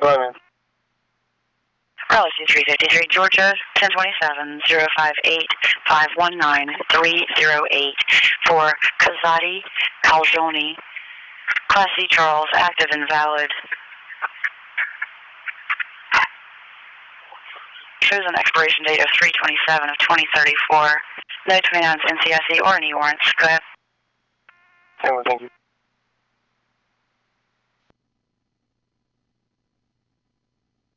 Bye, man. Raleigh C353, Georgia, 1027-058-519-308 for Kazadi Aljoni. Class C Charles, active and valid. Shows an expiration date of 3/27 of 2034. No 29 NCSE or any warrants. Go ahead. Thank you.